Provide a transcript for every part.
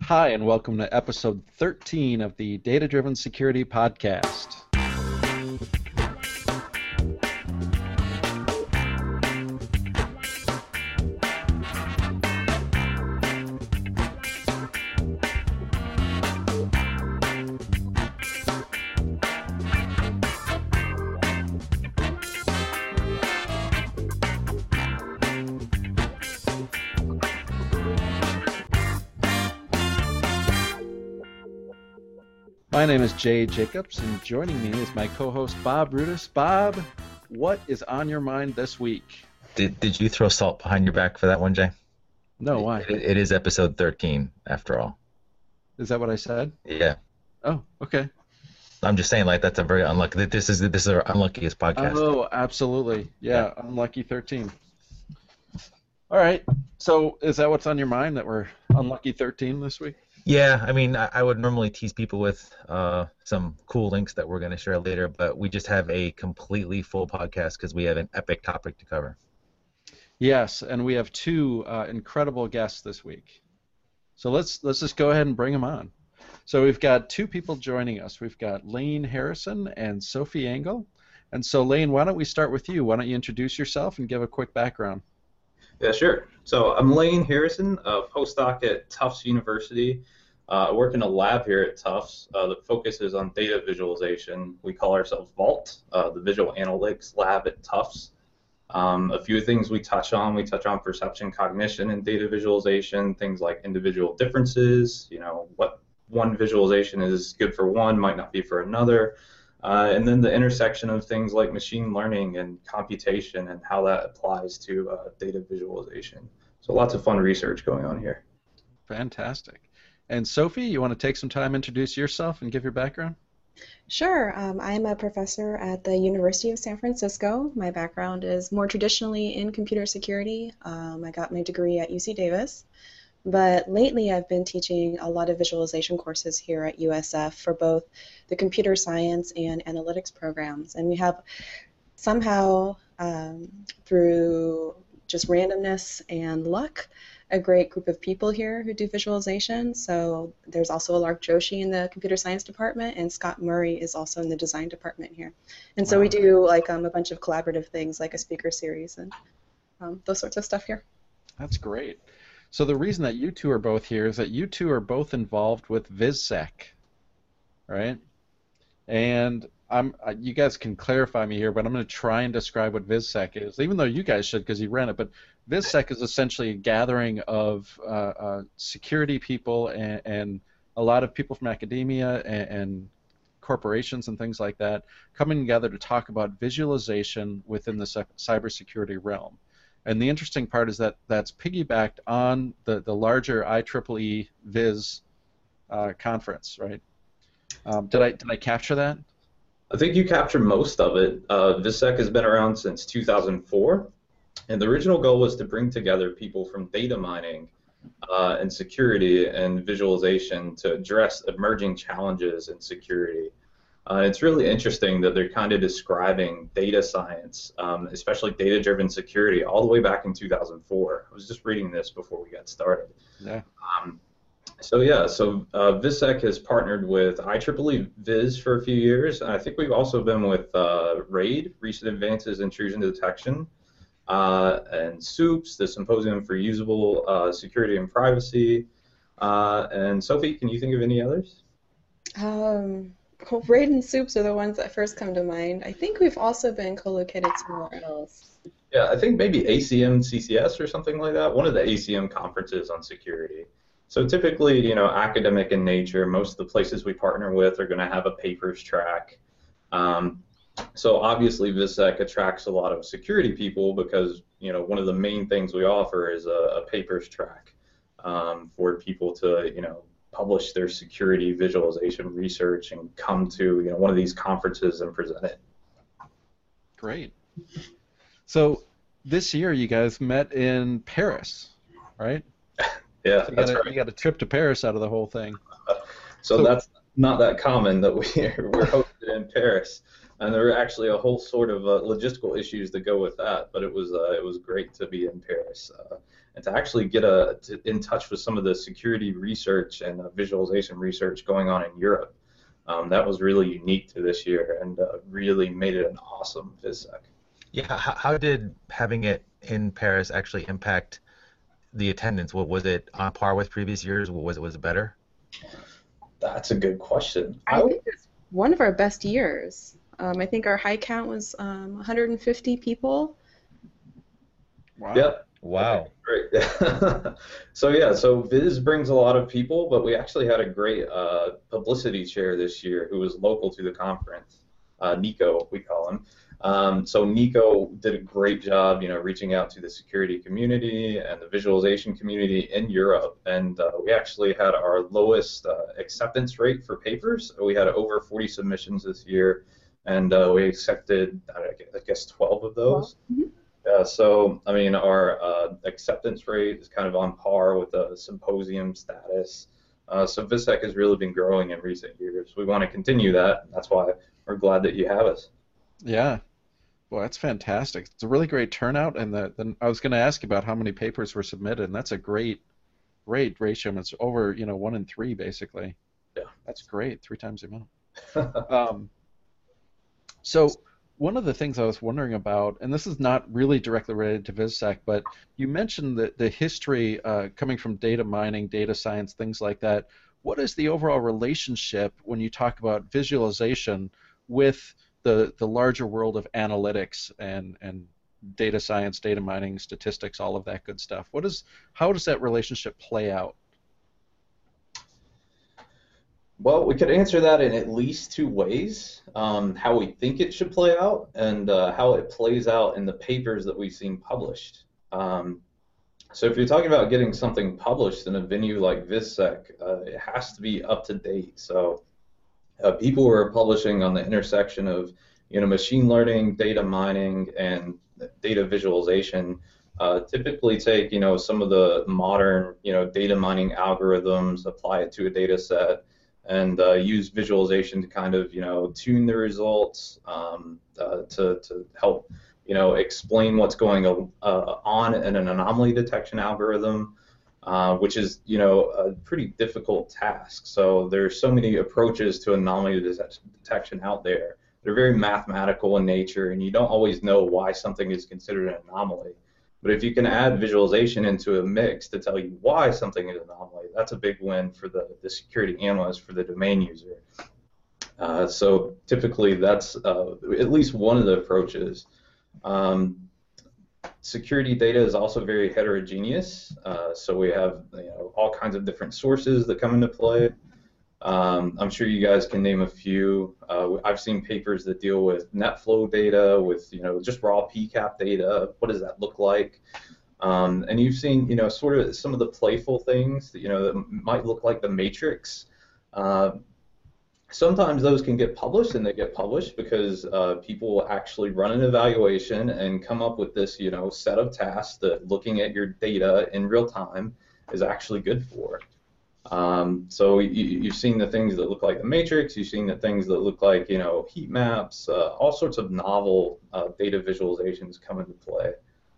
Hi, and welcome to episode 13 of the Data Driven Security Podcast. My name is Jay Jacobs, and joining me is my co-host Bob Rudis. Bob, what is on your mind this week? Did you throw salt behind your back for that one, Jay? No, why? It is episode 13, after all. Is that what I said? Yeah. Oh, okay. I'm just saying, like, that's a very unlucky. This is our unluckiest podcast. Oh, absolutely. Yeah, unlucky 13. All right. So is that what's on your mind, that we're unlucky 13 this week? Yeah, I mean, I would normally tease people with some cool links that we're going to share later, but we just have a completely full podcast because we have an epic topic to cover. Yes, and we have two incredible guests this week. So let's just go ahead and bring them on. So we've got two people joining us. We've got Lane Harrison and Sophie Engel. And so, Lane, why don't we start with you? Why don't you introduce yourself and give a quick background? Yeah, sure. So I'm Lane Harrison, a postdoc at Tufts University. I work in a lab here at Tufts that focuses on data visualization. We call ourselves Vault, the visual analytics lab at Tufts. A few things we touch on perception, cognition, and data visualization, things like individual differences, what one visualization is good for one might not be for another, and then the intersection of things like machine learning and computation and how that applies to data visualization. So lots of fun research going on here. Fantastic. And Sophie, you want to take some time, introduce yourself, and give your background? Sure. I'm a professor at the University of San Francisco. My background is more traditionally in computer security. I got my degree at UC Davis, but lately I've been teaching a lot of visualization courses here at USF for both the computer science and analytics programs. And we have somehow, through just randomness and luck, a great group of people here who do visualization. So there's also Alark Joshi in the computer science department, and Scott Murray is also in the design department here. And so we do like a bunch of collaborative things like a speaker series and those sorts of stuff here. That's great. So the reason that you two are both here is that you two are both involved with VizSec, right? And you guys can clarify me here, but I'm going to try and describe what VizSec is, even though you guys should because you ran it. But VizSec is essentially a gathering of security people and a lot of people from academia and corporations and things like that coming together to talk about visualization within the cybersecurity realm. And the interesting part is that that's piggybacked on the larger IEEE Viz conference, right? Did I capture that? I think you captured most of it. VizSec has been around since 2004, and the original goal was to bring together people from data mining and security and visualization to address emerging challenges in security. It's really interesting that they're kind of describing data science, especially data-driven security, all the way back in 2004. I was just reading this before we got started. Yeah. So VizSec has partnered with IEEE Viz for a few years. I think we've also been with RAID, Recent Advances in Intrusion Detection, and SOUPS, the Symposium for Usable Security and Privacy. And Sophie, can you think of any others? Well, RAID and SOUPS are the ones that first come to mind. I think we've also been co-located somewhere else. Yeah, I think maybe ACM CCS or something like that, one of the ACM conferences on security. So typically, academic in nature, most of the places we partner with are going to have a papers track. So obviously VizSec attracts a lot of security people because, one of the main things we offer is a papers track for people to, publish their security visualization research and come to, one of these conferences and present it. Great. So this year you guys met in Paris, right? Yeah, so that's right. You got a trip to Paris out of the whole thing. So that's not that common that we're hosted in Paris. And there were actually a whole sort of logistical issues that go with that. But it was great to be in Paris and to actually get in touch with some of the security research and visualization research going on in Europe. That was really unique to this year and really made it an awesome VizSec. Yeah, how did having it in Paris actually impact the attendance? Was it on par with previous years? Was it better? That's a good question. I think it's one of our best years. I think our high count was 150 people. Wow. Yep. Wow. Great. So Viz brings a lot of people, but we actually had a great publicity chair this year who was local to the conference. Nico, we call him. So Nico did a great job, reaching out to the security community and the visualization community in Europe, and we actually had our lowest acceptance rate for papers. We had over 40 submissions this year, and we accepted, I guess, 12 of those. Mm-hmm. So, I mean, our acceptance rate is kind of on par with the symposium status. So VizSec has really been growing in recent years. We want to continue that. That's why we're glad that you have us. Yeah. Well, that's fantastic. It's a really great turnout, and then I was going to ask you about how many papers were submitted, and that's a great ratio. It's over, 1 in 3 basically. Yeah. That's great. 3 times the amount. So one of the things I was wondering about, and this is not really directly related to VizSec, but you mentioned the history coming from data mining, data science, things like that. What is the overall relationship when you talk about visualization with the larger world of analytics and data science, data mining, statistics, all of that good stuff? How does that relationship play out? Well, we could answer that in at least 2 ways, how we think it should play out and how it plays out in the papers that we've seen published. So if you're talking about getting something published in a venue like VizSec, it has to be up to date. So people who are publishing on the intersection of machine learning, data mining, and data visualization typically take some of the modern data mining algorithms, apply it to a data set, and use visualization to kind of tune the results to help explain what's going on in an anomaly detection algorithm, which is a pretty difficult task. So there's so many approaches to anomaly detection out there. They're very mathematical in nature, and you don't always know why something is considered an anomaly. But if you can add visualization into a mix to tell you why something is an anomaly, that's a big win for the security analyst, for the domain user. So typically that's at least one of the approaches. Security data is also very heterogeneous, so we have all kinds of different sources that come into play. I'm sure you guys can name a few. I've seen papers that deal with NetFlow data, with just raw PCAP data. What does that look like? And you've seen sort of some of the playful things that that might look like the matrix. Sometimes those can get published, and they get published because people will actually run an evaluation and come up with this set of tasks that looking at your data in real time is actually good for. So you've seen the things that look like the matrix, you've seen the things that look like heat maps, all sorts of novel data visualizations come into play.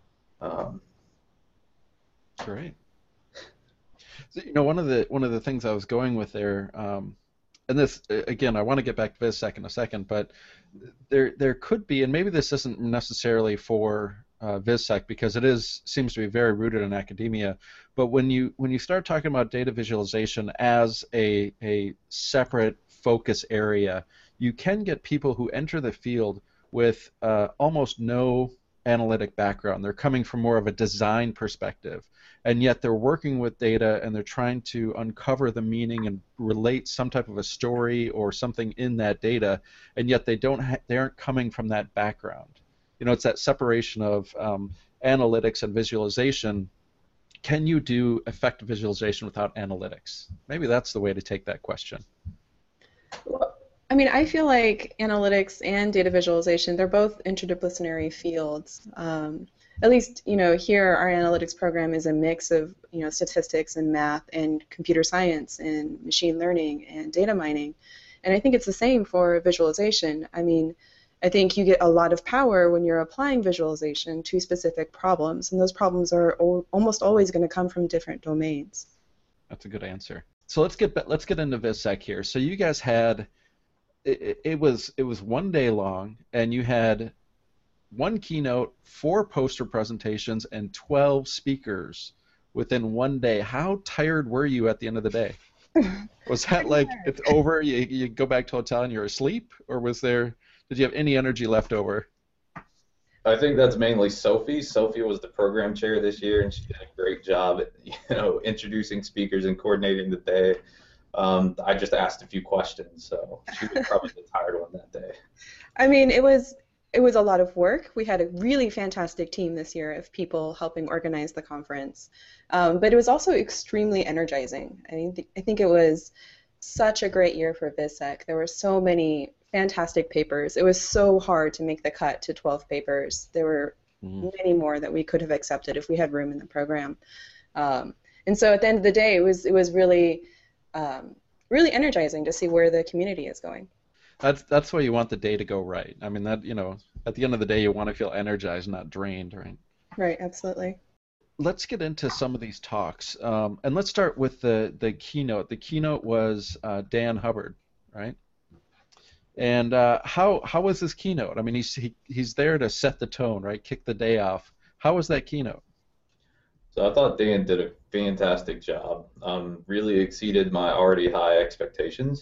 Great. So, one of the things I was going with there, and this again, I want to get back to VizSec in a second, but there could be, and maybe this isn't necessarily for VizSec because it seems to be very rooted in academia. But when you start talking about data visualization as a separate focus area, you can get people who enter the field with almost no analytic background. They're coming from more of a design perspective, and yet they're working with data and they're trying to uncover the meaning and relate some type of a story or something in that data, and yet they aren't coming from that background. It's that separation of analytics and visualization. Can you do effective visualization without analytics? Maybe that's the way to take that question. I mean, I feel like analytics and data visualization, they're both interdisciplinary fields. At least, here our analytics program is a mix of, statistics and math and computer science and machine learning and data mining. And I think it's the same for visualization. I mean, I think you get a lot of power when you're applying visualization to specific problems, and those problems are almost always going to come from different domains. That's a good answer. So let's get into VisSec here. So you guys had it was 1 day long, and you had 1 keynote, 4 poster presentations, and 12 speakers within 1 day. How tired were you at the end of the day? Was that like it's over, you go back to the hotel and you're asleep, or did you have any energy left over? I think that's mainly Sophie. Sophie was the program chair this year, and she did a great job at introducing speakers and coordinating the day. I just asked a few questions, so she was probably the tired one that day. I mean, it was a lot of work. We had a really fantastic team this year of people helping organize the conference, but it was also extremely energizing. I mean, I think it was such a great year for VisSec. There were so many fantastic papers. It was so hard to make the cut to 12 papers. There were many more that we could have accepted if we had room in the program. And so at the end of the day, it was really really energizing to see where the community is going. That's why you want the day to go right. I mean, that at the end of the day, you want to feel energized, not drained, right? Right, absolutely. Let's get into some of these talks, and let's start with the keynote. The keynote was Dan Hubbard, right? And how was his keynote? I mean, he's there to set the tone, right? Kick the day off. How was that keynote? So I thought Dan did a fantastic job. Really exceeded my already high expectations.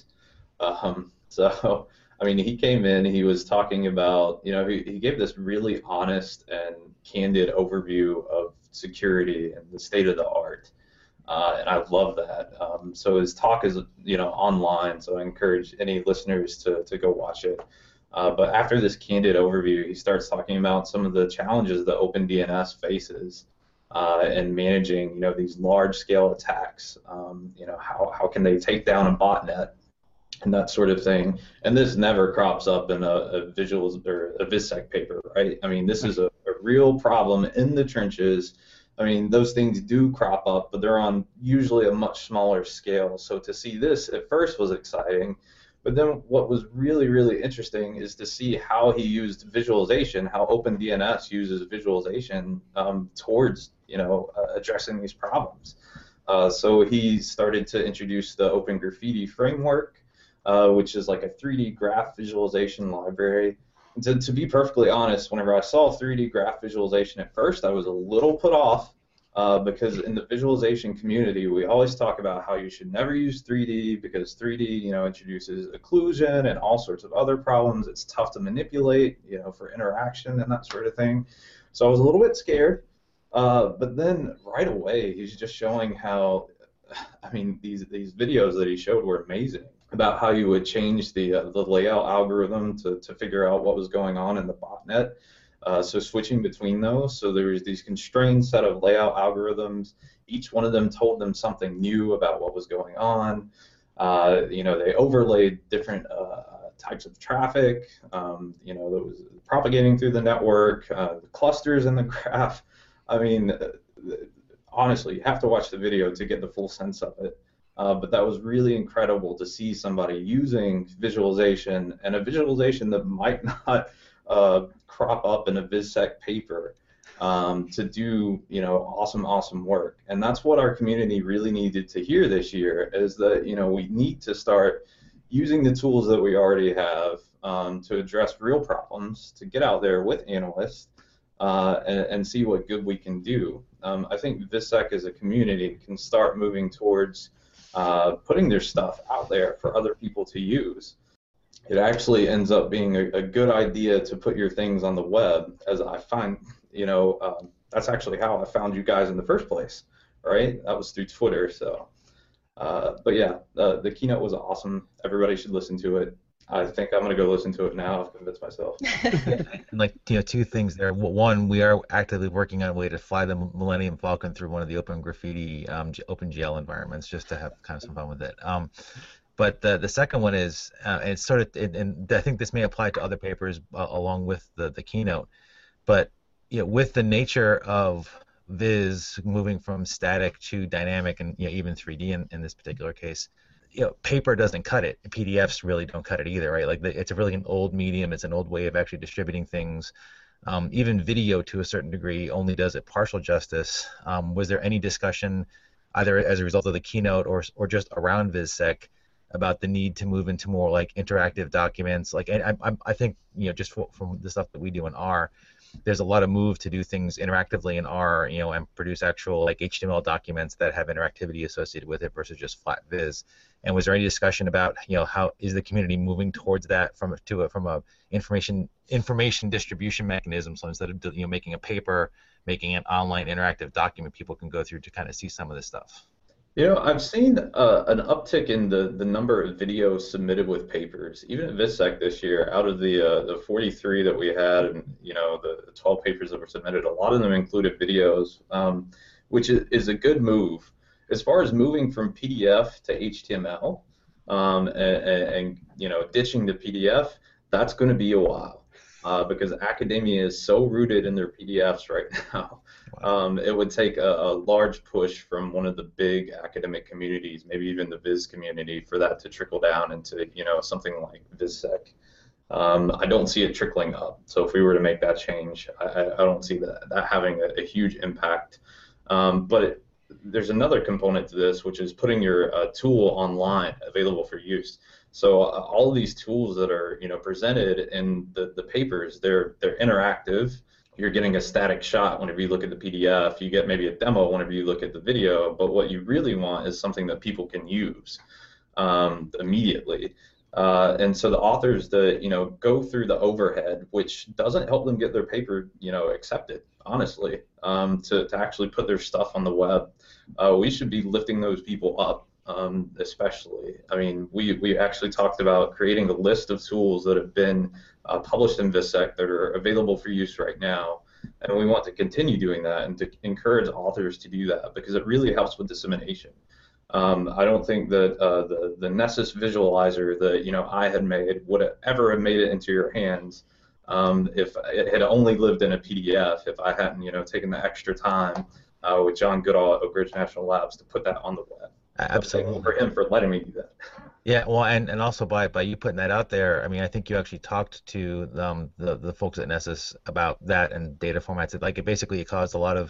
So, I mean, he came in, he was talking about, he gave this really honest and candid overview of security and the state of the art. And I love that. So his talk is, online, so I encourage any listeners to go watch it. But after this candid overview, he starts talking about some of the challenges that OpenDNS faces in managing, these large-scale attacks. How can they take down a botnet and that sort of thing? And this never crops up in a visuals or a VisSec paper, right? I mean, this is a real problem in the trenches. I mean, those things do crop up, but they're on usually a much smaller scale. So to see this at first was exciting, but then what was really, really interesting is to see how he used visualization, how OpenDNS uses visualization towards, addressing these problems. So he started to introduce the Open Graffiti framework, which is like a 3D graph visualization library. To be perfectly honest, whenever I saw 3D graph visualization at first, I was a little put off because in the visualization community, we always talk about how you should never use 3D because 3D, introduces occlusion and all sorts of other problems. It's tough to manipulate, for interaction and that sort of thing. So I was a little bit scared, but then right away, he's just showing how, I mean, these videos that he showed were amazing, about how you would change the layout algorithm to figure out what was going on in the botnet. So switching between those, so there was these constrained set of layout algorithms. Each one of them told them something new about what was going on. They overlaid different types of traffic, that was propagating through the network, the clusters in the graph. I mean, honestly, you have to watch the video to get the full sense of it. But that was really incredible to see somebody using visualization, and a visualization that might not crop up in a VisSec paper to do awesome work. And that's what our community really needed to hear this year, is that we need to start using the tools that we already have to address real problems, to get out there with analysts and see what good we can do. I think VisSec as a community can start moving towards putting their stuff out there for other people to use. It actually ends up being a good idea to put your things on the web, as I find, that's actually how I found you guys in the first place, right? That was through Twitter. So, but yeah, the keynote was awesome. Everybody should listen to it. I think I'm going to go listen to it now. I've convinced myself. Two things there. One, we are actively working on a way to fly the Millennium Falcon through one of the Open Graffiti OpenGL environments, just to have kind of some fun with it. But the second one is, and it's sort of, and I think this may apply to other papers along with the keynote, but with the nature of Viz moving from static to dynamic and even 3D in this particular case, paper doesn't cut it. PDFs really don't cut it either, right? Like it's a really an old medium. It's an old way of actually distributing things. Even video, to a certain degree, only does it partial justice. Was there any discussion, either as a result of the keynote or just around VizSec, about the need to move into more like interactive documents? Like, and I think just from the stuff that we do in R, there's a lot of move to do things interactively in R, and produce actual like HTML documents that have interactivity associated with it versus just flat viz. And was there any discussion about how is the community moving towards that from a information distribution mechanism? So instead of making a paper, making an online interactive document people can go through to kind of see some of this stuff. I've seen an uptick in the number of videos submitted with papers. Even at VizSec this year, out of the 43 that we had, and the 12 papers that were submitted, a lot of them included videos, which is a good move. As far as moving from PDF to HTML, and ditching the PDF, that's going to be a while. Because academia is so rooted in their PDFs right now. It would take a large push from one of the big academic communities, maybe even the Viz community, for that to trickle down into something like VizSec. I don't see it trickling up. So if we were to make that change, I don't see that having a huge impact. But there's another component to this, which is putting your tool online, available for use. So all of these tools that are presented in the papers, they're interactive. You're getting a static shot whenever you look at the PDF. You get maybe a demo whenever you look at the video. But what you really want is something that people can use immediately. And so the authors that go through the overhead, which doesn't help them get their paper accepted, honestly, to actually put their stuff on the web. We should be lifting those people up. Especially, I mean, we actually talked about creating a list of tools that have been published in VizSec that are available for use right now, and we want to continue doing that and to encourage authors to do that because it really helps with dissemination. I don't think that the Nessus visualizer that I had made would ever have made it into your hands if it had only lived in a PDF. If I hadn't taken the extra time with John Goodall at Oak Ridge National Labs to put that on the web. Absolutely. For him for letting me do that. Yeah, well, and also by you putting that out there, I mean, I think you actually talked to the folks at Nessus about that and data formats. It basically caused a lot of,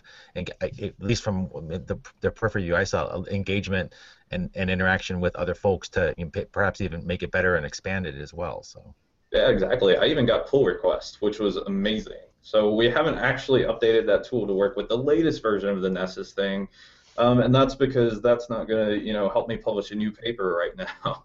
at least from the peripheral view I saw, engagement and interaction with other folks to perhaps even make it better and expand it as well. So. Yeah, exactly. I even got pull requests, which was amazing. So we haven't actually updated that tool to work with the latest version of the Nessus thing. And that's because that's not going to, help me publish a new paper right now.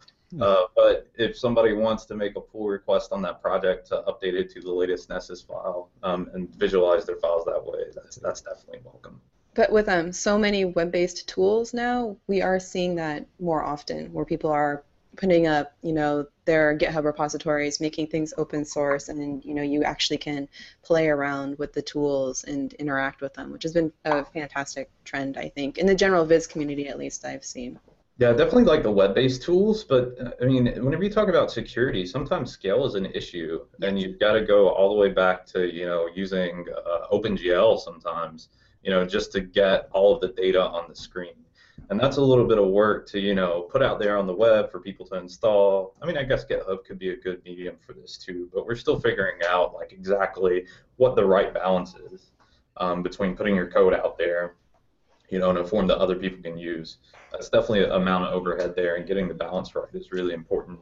But if somebody wants to make a pull request on that project to update it to the latest Nessus file and visualize their files that way, that's definitely welcome. But with so many web-based tools now, we are seeing that more often, where people are putting up, their GitHub repositories, making things open source, and you actually can play around with the tools and interact with them, which has been a fantastic trend, I think, in the general Viz community, at least I've seen. Yeah, definitely like the web-based tools, but I mean, whenever you talk about security, sometimes scale is an issue, and you've got to go all the way back to using OpenGL sometimes, just to get all of the data on the screen. And that's a little bit of work to, put out there on the web for people to install. I mean, I guess GitHub could be a good medium for this too, but we're still figuring out exactly what the right balance is between putting your code out there, in a form that other people can use. That's definitely an amount of overhead there, and getting the balance right is really important.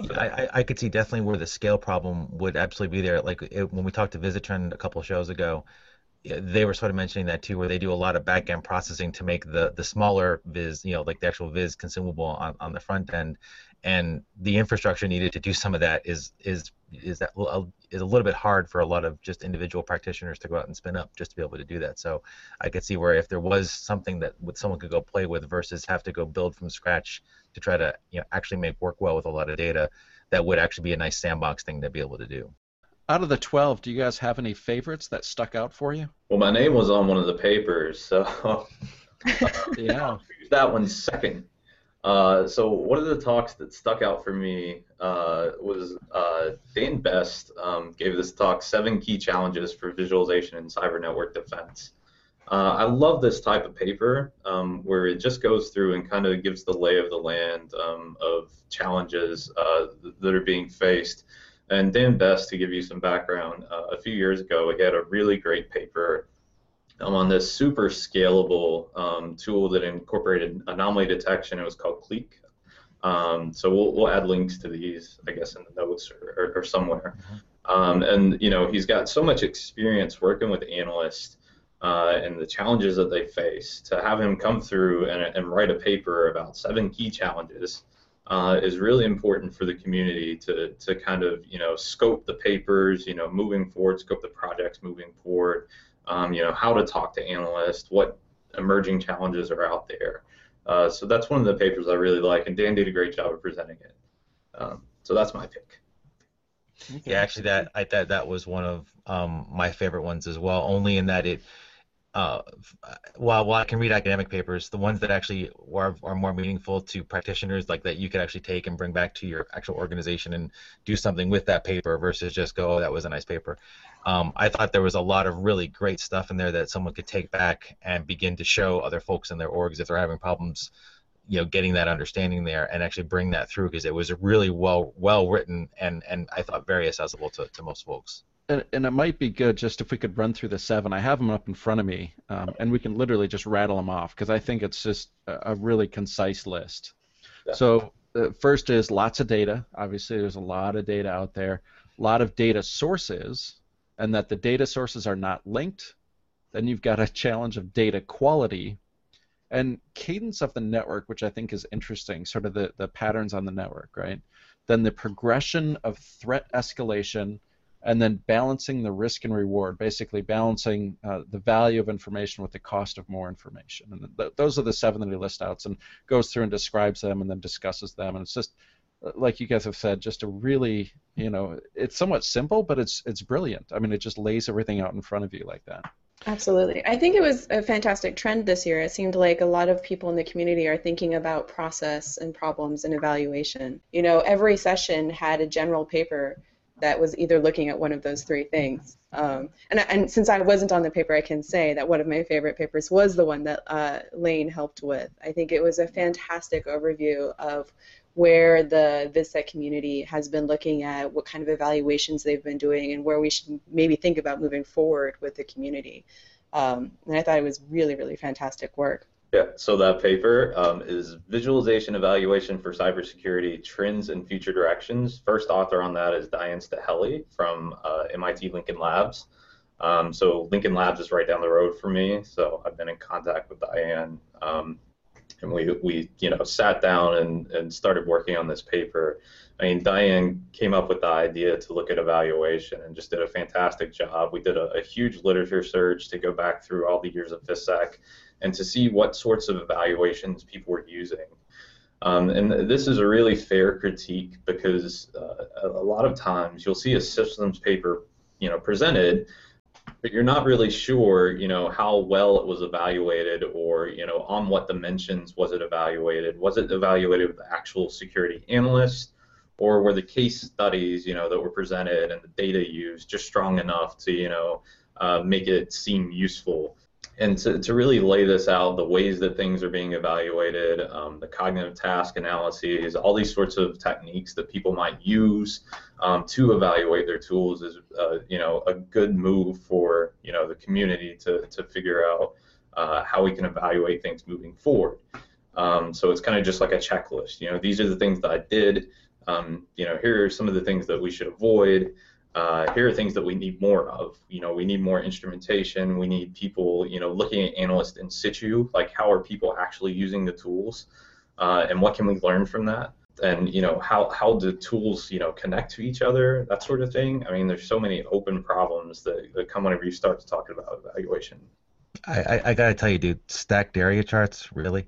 I could see definitely where the scale problem would absolutely be there. When we talked to Visitrend a couple of shows ago, they were sort of mentioning that too, where they do a lot of back-end processing to make the smaller Viz, like the actual Viz consumable on the front end, and the infrastructure needed to do some of that is a little bit hard for a lot of just individual practitioners to go out and spin up just to be able to do that. So I could see where if there was something that someone could go play with versus have to go build from scratch to try to actually make work well with a lot of data, that would actually be a nice sandbox thing to be able to do. Out of the 12, do you guys have any favorites that stuck out for you? Well, my name was on one of the papers, so yeah, that one's second. So one of the talks that stuck out for me was Dane Best gave this talk, 7 Key Challenges for Visualization in Cyber Network Defense. I love this type of paper where it just goes through and kind of gives the lay of the land of challenges that are being faced. And Dan Best, to give you some background, a few years ago, he had a really great paper on this super scalable tool that incorporated anomaly detection. It was called Cleek. So we'll add links to these, I guess, in the notes or somewhere. And he's got so much experience working with analysts and the challenges that they face. To have him come through and write a paper about 7 key challenges is really important for the community to kind of scope the papers, moving forward, scope the projects moving forward. How to talk to analysts, what emerging challenges are out there. So that's one of the papers I really like, and Dan did a great job of presenting it. So that's my pick. Okay. Yeah, actually, that was one of my favorite ones as well. Only in that it, while I can read academic papers, the ones that actually are more meaningful to practitioners, like that you could actually take and bring back to your actual organization and do something with that paper versus just go, oh, that was a nice paper. I thought there was a lot of really great stuff in there that someone could take back and begin to show other folks in their orgs if they're having problems, getting that understanding there and actually bring that through, because it was really well written and I thought very accessible to most folks. And it might be good just if we could run through the 7. I have them up in front of me, and we can literally just rattle them off because I think it's just a really concise list. Yeah. So first is lots of data. Obviously, there's a lot of data out there, a lot of data sources, and that the data sources are not linked. Then you've got a challenge of data quality and cadence of the network, which I think is interesting, sort of the patterns on the network, right? Then the progression of threat escalation, and then balancing the risk and reward, basically balancing the value of information with the cost of more information. And those are the 7 that he lists out and goes through and describes them and then discusses them. And it's just, like you guys have said, just a really, it's somewhat simple, but it's brilliant. I mean, it just lays everything out in front of you like that. Absolutely. I think it was a fantastic trend this year. It seemed like a lot of people in the community are thinking about process and problems and evaluation. Every session had a general paper that was either looking at one of those 3 things. And since I wasn't on the paper, I can say that one of my favorite papers was the one that Lane helped with. I think it was a fantastic overview of where the VizSec community has been looking at, what kind of evaluations they've been doing, and where we should maybe think about moving forward with the community. And I thought it was really, really fantastic work. Yeah, so that paper is Visualization Evaluation for Cybersecurity Trends and Future Directions. First author on that is Diane Stahelli from MIT Lincoln Labs. So Lincoln Labs is right down the road from me, so I've been in contact with Diane. And we sat down and started working on this paper. I mean, Diane came up with the idea to look at evaluation and just did a fantastic job. We did a huge literature search to go back through all the years of VizSec and to see what sorts of evaluations people were using. And this is a really fair critique because a lot of times you'll see a systems paper, presented, but you're not really sure, how well it was evaluated or, on what dimensions was it evaluated. Was it evaluated with the actual security analyst, or were the case studies, that were presented and the data used just strong enough to, make it seem useful? And to really lay this out, the ways that things are being evaluated, the cognitive task analyses, all these sorts of techniques that people might use to evaluate their tools is, a good move for, the community to figure out how we can evaluate things moving forward. So it's kind of just like a checklist. These are the things that I did. Here are some of the things that we should avoid. Here are things that we need more of. We need more instrumentation. We need people, looking at analysts in situ, like how are people actually using the tools, and what can we learn from that? And how do tools, connect to each other, that sort of thing. I mean, there's so many open problems that come whenever you start to talk about evaluation. I gotta tell you, dude, stacked area charts, really?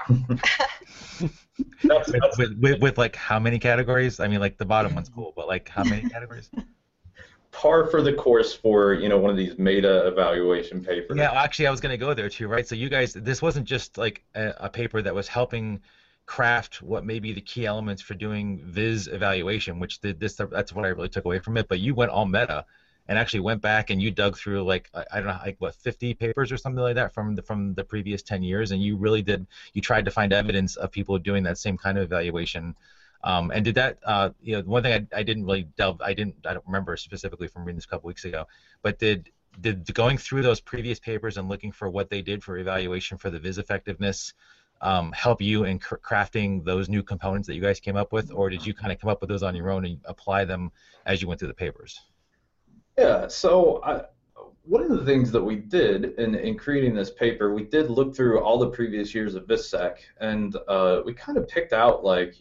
with like how many categories? I mean, like the bottom one's cool, but like how many categories? Par for the course for one of these meta evaluation papers. Yeah, actually, I was going to go there too, right? So you guys, this wasn't just like a paper that was helping craft what may be the key elements for doing Viz evaluation, which that's what I really took away from it. But you went all meta and actually went back and you dug through like I don't know, like what, 50 papers or something like that from the previous 10 years, and you really did, you tried to find evidence of people doing that same kind of evaluation. And did that, one thing I didn't really I don't remember specifically from reading this a couple weeks ago, but did going through those previous papers and looking for what they did for evaluation for the Viz effectiveness help you in crafting those new components that you guys came up with, or did you kind of come up with those on your own and apply them as you went through the papers? Yeah, so one of the things that we did in creating this paper, we did look through all the previous years of VisSec, and we kind of picked out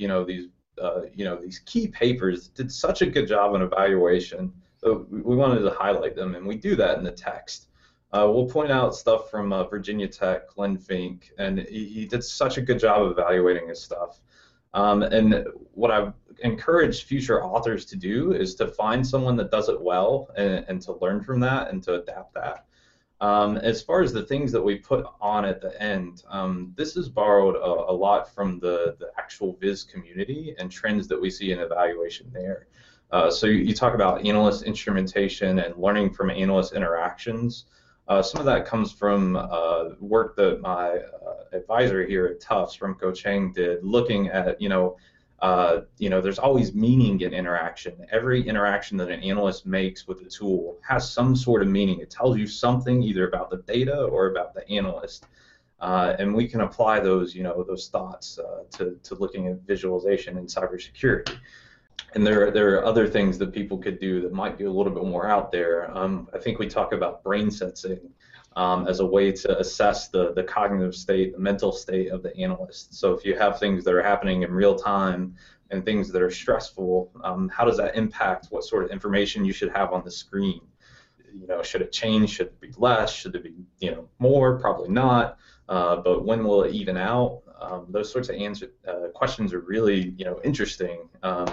these key papers that did such a good job on evaluation. So we wanted to highlight them, and we do that in the text. We'll point out stuff from Virginia Tech, Glenn Fink, and he did such a good job of evaluating his stuff. And what I've encouraged future authors to do is to find someone that does it well and to learn from that and to adapt that. As far as the things that we put on at the end, this is borrowed a lot from the actual Viz community and trends that we see in evaluation there. So you talk about analyst instrumentation and learning from analyst interactions. Some of that comes from work that my advisor here at Tufts, Remco Chang, did, looking at, there's always meaning in interaction. Every interaction that an analyst makes with the tool has some sort of meaning. It tells you something either about the data or about the analyst. And we can apply those, those thoughts to looking at visualization in cybersecurity. And there are other things that people could do that might be a little bit more out there. I think we talk about brain sensing as a way to assess the cognitive state, the mental state of the analyst. So if you have things that are happening in real time and things that are stressful, how does that impact what sort of information you should have on the screen? Should it change? Should it be less? Should it be more? Probably not. But when will it even out? Those sorts of questions are really interesting.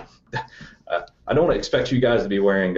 I don't expect you guys to be wearing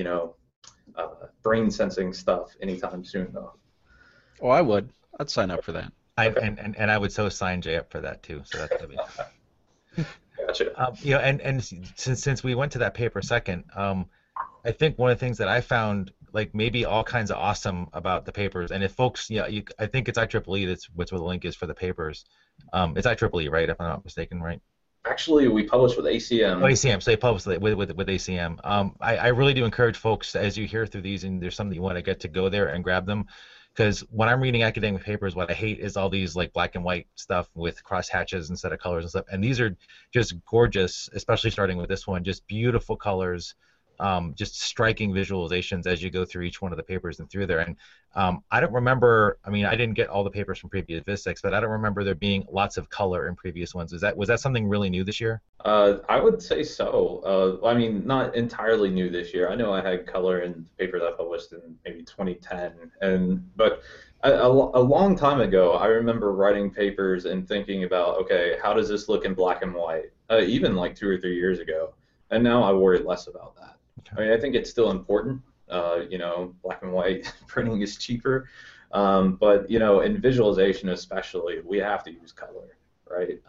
brain sensing stuff anytime soon, though. Oh, I would. I'd sign up for that. And I would so sign Jay up for that too. So that's gonna be. Gotcha. And since we went to that paper second, I think one of the things that I found like maybe all kinds of awesome about the papers, and if folks, I think it's IEEE that's where the link is for the papers. It's IEEE, right? If I'm not mistaken, right? Actually, we publish with ACM. Oh, ACM. So they publish with ACM. I really do encourage folks, as you hear through these, and there's something you want to get to, go there and grab them. Because when I'm reading academic papers, what I hate is all these like black and white stuff with cross hatches instead of colors and stuff. And these are just gorgeous, especially starting with this one, just beautiful colors. Just striking visualizations as you go through each one of the papers and through there. And I don't remember, I didn't get all the papers from previous VisSecs, but I don't remember there being lots of color in previous ones. Was that something really new this year? I would say so. Not entirely new this year. I know I had color in the paper that I published in maybe 2010, but a long time ago, I remember writing papers and thinking about, okay, how does this look in black and white? Even like 2 or 3 years ago, and now I worry less about that. I think it's still important. Black and white printing is cheaper, but in visualization especially, we have to use color, right?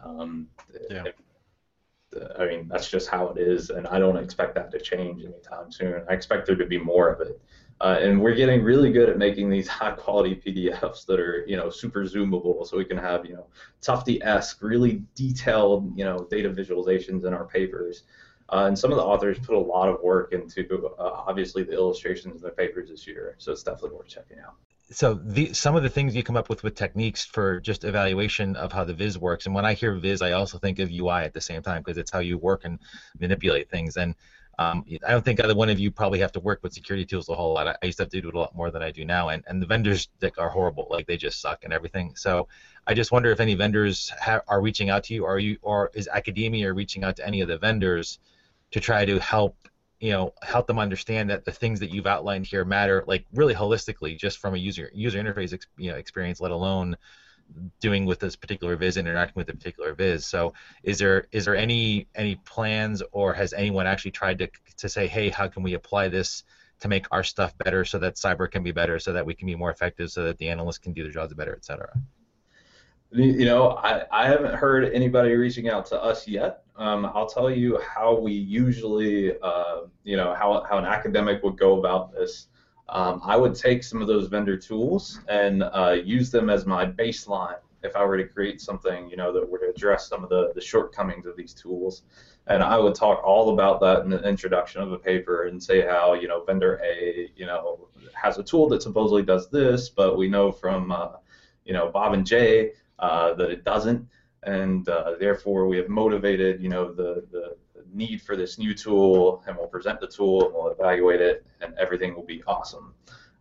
That's just how it is, and I don't expect that to change anytime soon. I expect there to be more of it, and we're getting really good at making these high-quality PDFs that are, super zoomable, so we can have, Tufty-esque, really detailed, data visualizations in our papers. And some of the authors put a lot of work into, obviously, the illustrations in their papers this year, so it's definitely worth checking out. So some of the things you come up with techniques for just evaluation of how the Viz works, and when I hear Viz, I also think of UI at the same time, because it's how you work and manipulate things. And I don't think either one of you probably have to work with security tools a whole lot. I used to have to do it a lot more than I do now, and the vendors that are horrible, like they just suck and everything. So I just wonder if any vendors are reaching out to you, or is academia reaching out to any of the vendors to try to help them understand that the things that you've outlined here matter, like really holistically, just from a user interface experience, let alone doing with this particular Viz, interacting with a particular Viz. So is there any plans, or has anyone actually tried to say, hey, how can we apply this to make our stuff better, so that cyber can be better, so that we can be more effective, so that the analysts can do their jobs better, et cetera? I haven't heard anybody reaching out to us yet. I'll tell you how we usually, how an academic would go about this. I would take some of those vendor tools and use them as my baseline if I were to create something, that would address some of the shortcomings of these tools. And I would talk all about that in the introduction of a paper and say how, vendor A, has a tool that supposedly does this, but we know from, Bob and Jay that it doesn't, and therefore we have motivated, the need for this new tool, and we'll present the tool and we'll evaluate it, and everything will be awesome.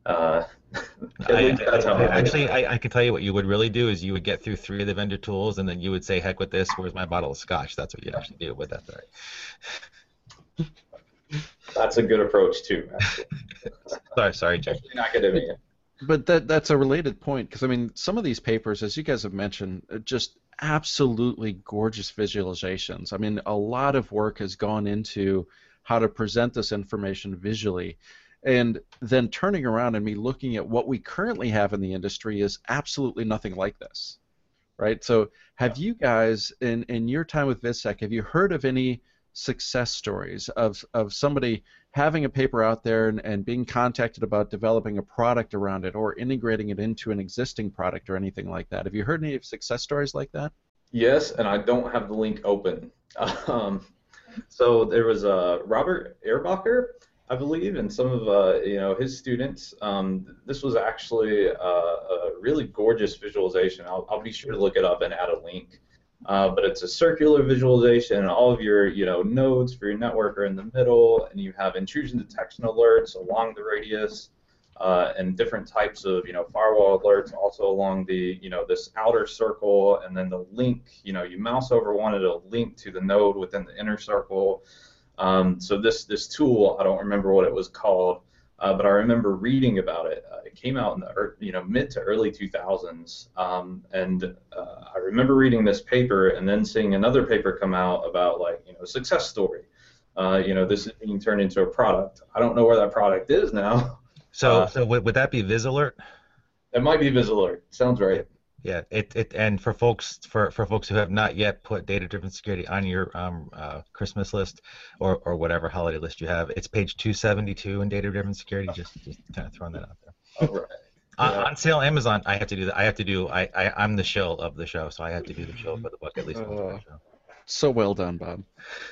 I can tell you what you would really do is you would get through 3 of the vendor tools, and then you would say, "Heck with this. Where's my bottle of scotch?" That's what you'd actually do. But that's all right. That's a good approach too. Sorry, Jack. Not academia. But that's a related point, because I mean, some of these papers, as you guys have mentioned, are just absolutely gorgeous visualizations. I mean, a lot of work has gone into how to present this information visually, and then turning around and me looking at what we currently have in the industry is absolutely nothing like this, right? So have you guys, in your time with VizSec, have you heard of any success stories of somebody having a paper out there and being contacted about developing a product around it or integrating it into an existing product or anything like that? Have you heard any success stories like that? Yes, and I don't have the link open. So there was Robert Ehrbacher, I believe, and some of his students. This was actually a really gorgeous visualization. I'll be sure to look it up and add a link. But it's a circular visualization, and all of your nodes for your network are in the middle, and you have intrusion detection alerts along the radius, and different types of firewall alerts also along the this outer circle, and then the link. You mouse over one, it'll link to the node within the inner circle. So this tool, I don't remember what it was called, but I remember reading about it. It came out in the mid to early 2000s, and I remember reading this paper and then seeing another paper come out about a success story. This is being turned into a product. I don't know where that product is now. So would that be VizAlert? It might be VizAlert. Sounds right. Yeah, and for folks who have not yet put data-driven security on your Christmas list or whatever holiday list you have, it's page 272 in data-driven security. Just kind of throwing that out there. All right. On sale Amazon, I have to do that. I'm the shill of the show, so I have to do the shill for the book at least once per show. So well done, Bob.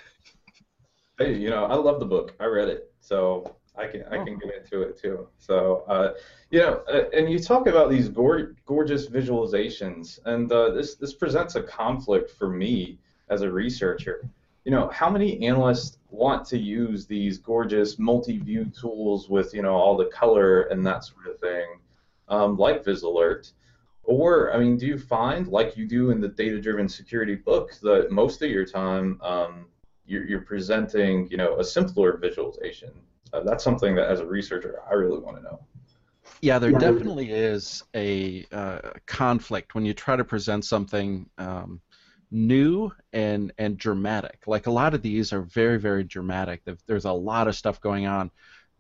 Hey, I love the book. I read it, so I can get into it too. So, and you talk about these gorgeous visualizations, and this presents a conflict for me as a researcher. How many analysts want to use these gorgeous multi-view tools with all the color and that sort of thing, like VizAlert? Or, I mean, do you find, like you do in the data-driven security book, that most of your time you're presenting a simpler visualization? That's something that, as a researcher, I really want to know. Yeah, there definitely is a conflict when you try to present something new and dramatic. Like, a lot of these are very, very dramatic. There's a lot of stuff going on.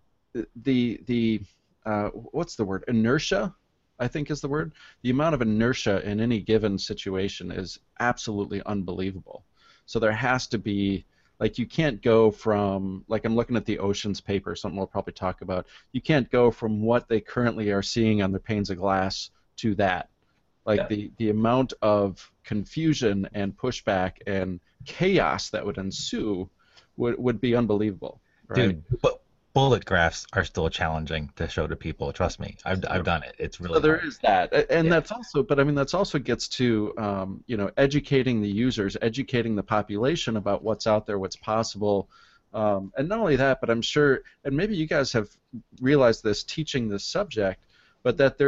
The what's the word? Inertia, I think is the word. The amount of inertia in any given situation is absolutely unbelievable. So there has to be, like, you can't go from, like, I'm looking at the Oceans paper, something we'll probably talk about. You can't go from what they currently are seeing on their panes of glass to that. Like, the amount of confusion and pushback and chaos that would ensue would be unbelievable. Right? Dude, but bullet graphs are still challenging to show to people. Trust me, I've done it. It's really so there hard. is that, and that's also. But I mean, that's also gets to educating the users, educating the population about what's out there, what's possible, and not only that, but I'm sure, and maybe you guys have realized this teaching this subject, but that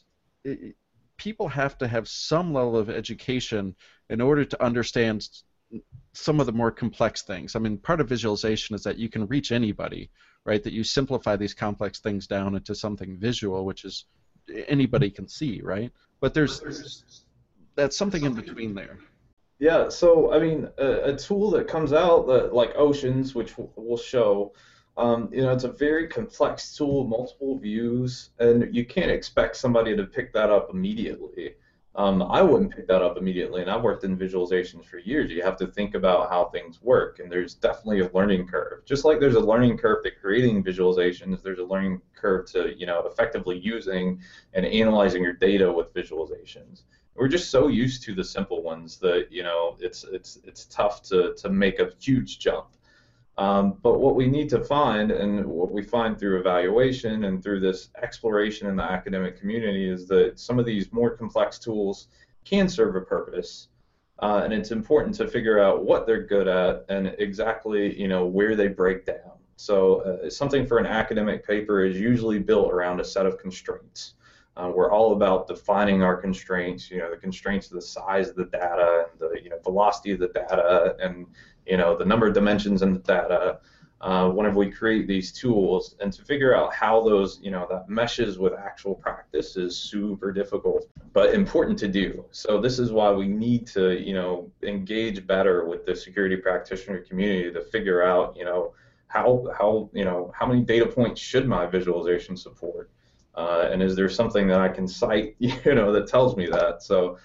people have to have some level of education in order to understand some of the more complex things. I mean, part of visualization is that you can reach anybody, right? That you simplify these complex things down into something visual, which is anybody can see, right? But that's something in between there. Yeah, so I mean, a tool that comes out like Oceans, which we'll show, it's a very complex tool, multiple views, and you can't expect somebody to pick that up immediately. I wouldn't pick that up immediately, and I've worked in visualizations for years. You have to think about how things work, and there's definitely a learning curve. Just like there's a learning curve to creating visualizations, there's a learning curve to, effectively using and analyzing your data with visualizations. We're just so used to the simple ones that, it's tough to make a huge jump. But what we need to find, and what we find through evaluation and through this exploration in the academic community, is that some of these more complex tools can serve a purpose, and it's important to figure out what they're good at and exactly, where they break down. So something for an academic paper is usually built around a set of constraints. We're all about defining our constraints, the constraints of the size of the data, and the velocity of the data, and the number of dimensions in the data. Whenever we create these tools, and to figure out how those, that meshes with actual practice is super difficult, but important to do. So this is why we need to, engage better with the security practitioner community to figure out, how many data points should my visualization support, and is there something that I can cite, that tells me that. So,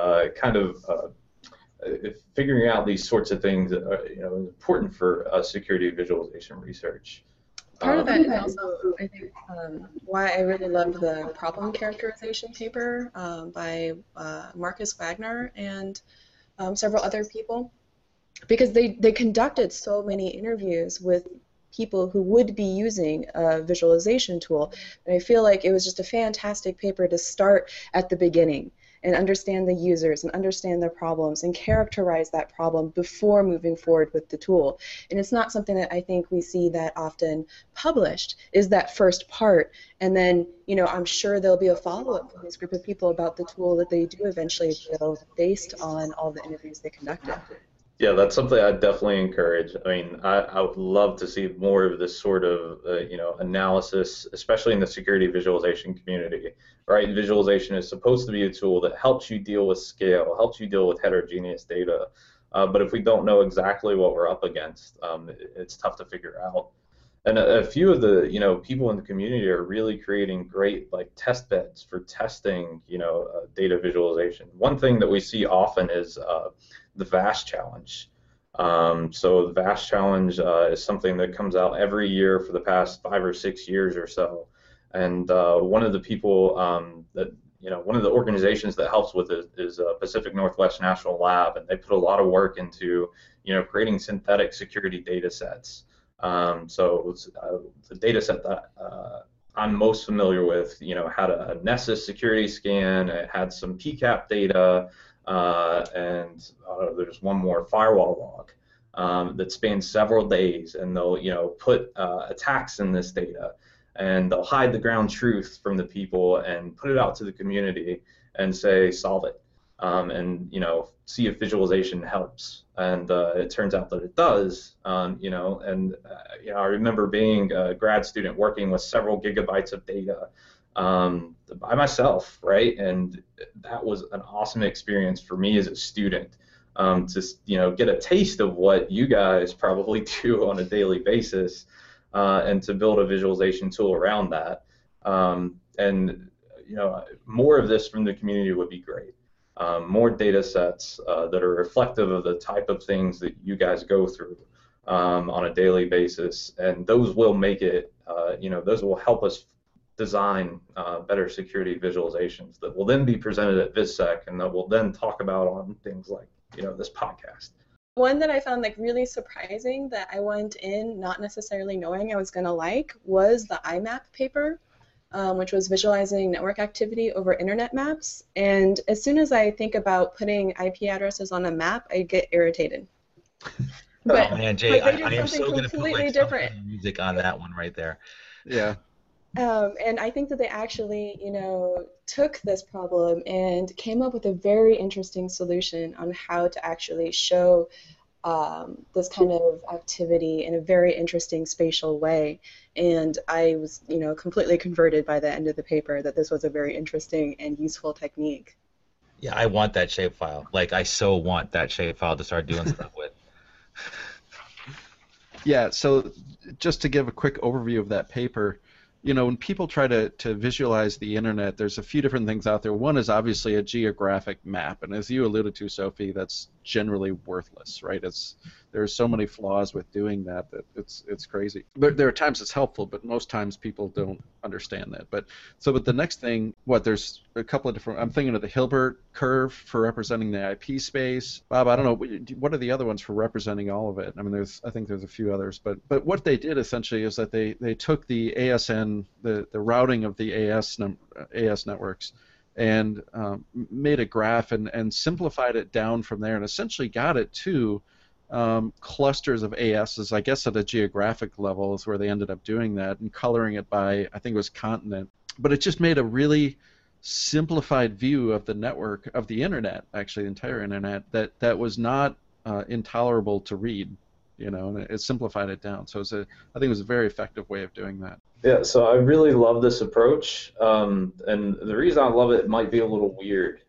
figuring out these sorts of things, is important for security visualization research. Part of that is also, I think, why I really loved the problem characterization paper by Marcus Wagner and several other people, because they conducted so many interviews with people who would be using a visualization tool. And I feel like it was just a fantastic paper to start at the beginning and understand the users and understand their problems and characterize that problem before moving forward with the tool. And it's not something that I think we see that often published, is that first part. And then, I'm sure there'll be a follow-up from this group of people about the tool that they do eventually build based on all the interviews they conducted. Yeah, that's something I definitely encourage. I mean, I would love to see more of this sort of, analysis, especially in the security visualization community, right? Visualization is supposed to be a tool that helps you deal with scale, helps you deal with heterogeneous data. But if we don't know exactly what we're up against, it's tough to figure out. And a few of the, people in the community are really creating great, test beds for testing, data visualization. One thing that we see often is the VAST challenge. So the VAST challenge is something that comes out every year for the past 5 or 6 years or so. And one of the people one of the organizations that helps with it is Pacific Northwest National Lab, and they put a lot of work into, creating synthetic security data sets. So the data set that I'm most familiar with, had a Nessus security scan, it had some PCAP data, and there's one more firewall log that spans several days, and they'll put attacks in this data, and they'll hide the ground truth from the people and put it out to the community and say solve it, and see if visualization helps. And it turns out that it does. I remember being a grad student working with several gigabytes of data by myself, right? And that was an awesome experience for me as a student, to get a taste of what you guys probably do on a daily basis, and to build a visualization tool around that. More of this from the community would be great. More data sets that are reflective of the type of things that you guys go through on a daily basis, and those will make it, those will help us design better security visualizations that will then be presented at VizSec, and that we'll then talk about on things like, this podcast. One that I found really surprising that I went in not necessarily knowing I was going to like was the IMAP paper, which was visualizing network activity over internet maps. And as soon as I think about putting IP addresses on a map, I get irritated. But, oh man, Jay, I am so going to put different music on that one right there. Yeah. And I think that they actually, took this problem and came up with a very interesting solution on how to actually show this kind of activity in a very interesting spatial way. And I was, completely converted by the end of the paper that this was a very interesting and useful technique. Yeah, I want that shapefile. I so want that shapefile to start doing stuff with. Yeah, so just to give a quick overview of that paper, when people try to visualize the internet, there's a few different things out there. One is obviously a geographic map, and as you alluded to, Sophie, that's generally worthless, right? There are so many flaws with doing that it's crazy. There are times it's helpful, but most times people don't understand that. But the next thing, there's a couple of different. I'm thinking of the Hilbert curve for representing the IP space. Bob, I don't know, what are the other ones for representing all of it? I mean, I think there's a few others, but what they did essentially is that they took the ASN, the routing of the AS networks, and made a graph and simplified it down from there, and essentially got it to clusters of ASs, I guess at a geographic level is where they ended up doing that, and coloring it by, I think it was continent. But it just made a really simplified view of the network, of the internet, actually the entire internet, that was not intolerable to read, and it simplified it down. So I think it was a very effective way of doing that. Yeah, so I really love this approach, and the reason I love it might be a little weird.